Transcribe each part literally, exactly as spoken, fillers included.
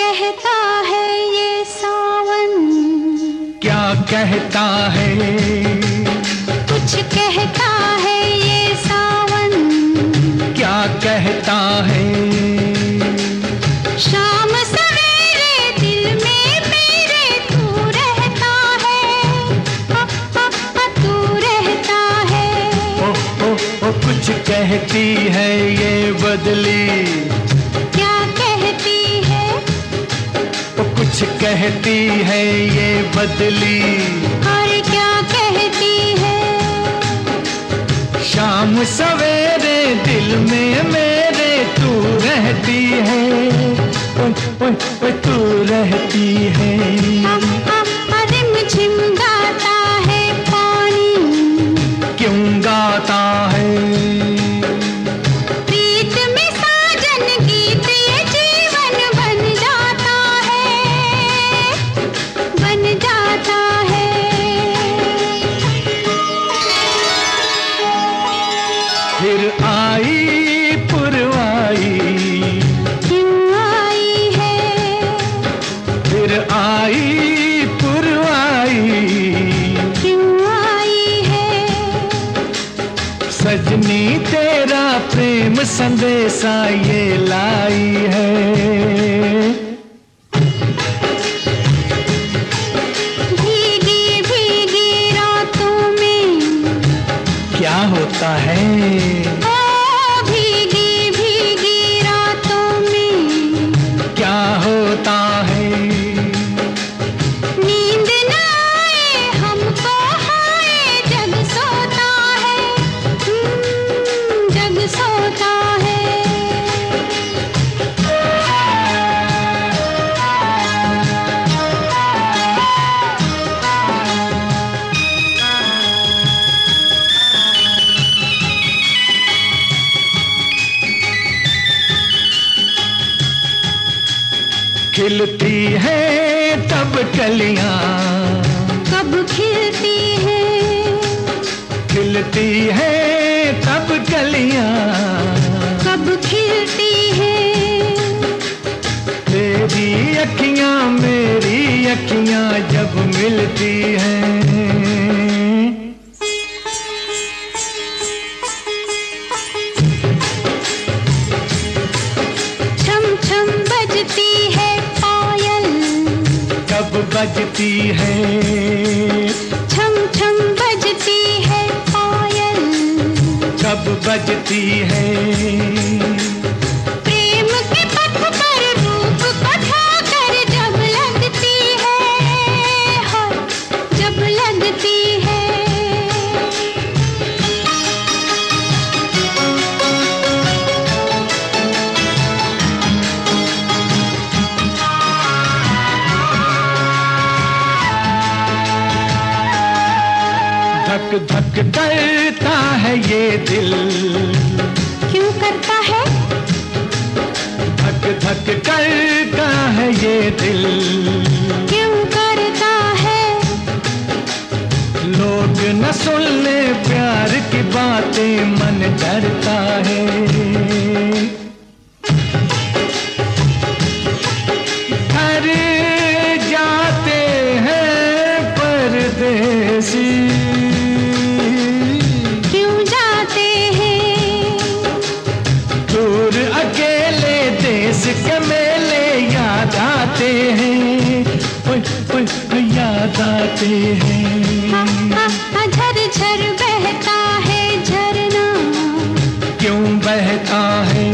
कहता है ये सावन, क्या कहता है? कुछ कहता है ये सावन, क्या कहता है? शाम सवेरे दिल में मेरे तू रहता है, आ, आ, आ, तू रहता है। ओ, ओ, ओ, कुछ कहती है ये बदली, कुछ कहती है ये बदली। और क्या कहती है? शाम सवेरे दिल में मेरे तू रहती है, ओए ओए ओए तू रहती है। रिमझिम गाता है पानी, क्यों गाता है? फिर आई पुरवाई, क्यों आई है? फिर आई पुरवाई, क्यों आई है? सजनी तेरा प्रेम संदेशा ये लाई है। भीगी भीगी रातों में क्या होता है? ओ भीगी भीगी रातों में क्या होता है? नींद न आए हमको, हाय जग सोता है, जग सोता है। खिलती है तब कलियां, कब खिलती है? खिलती है तब कलियां, कब खिलती है? तेरी अखियां मेरी अखियां जब मिलती हैं। छम छम बजती है पायल, कब बजती है? छम छम बजती है पायल, कब बजती है? प्रेम के पथ पर रूप कथा कर जब लगती है, हाँ, जब लगती है। धक धक करता है ये दिल, क्यों करता है? धक धक करता है ये दिल, क्यों करता है? लोग न सुन ले प्यार की बातें मन डरता है। घर जाते हैं परदेसी, क्यों जाते हैं? दूर अकेले देश के मेले याद आते हैं, ओए ओए याद आते हैं। झर झर बहता है झरना, क्यों बहता है?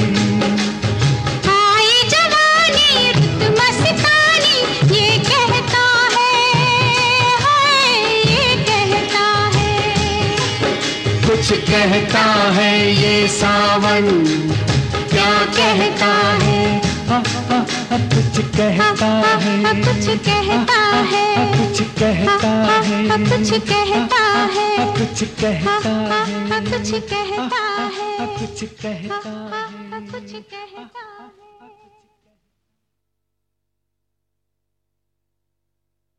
आई जवानी रुत मस्तानी ये कहता है, हाय ये कहता है। कुछ कहता है ये सावन, क्या कहता है? आ, आ, आ, कुछ कहता है, कुछ कहता है, कुछ कहता है, कुछ कहता है, कुछ कहता है, कुछ कहता है, कुछ कहता है, कुछ कहता है।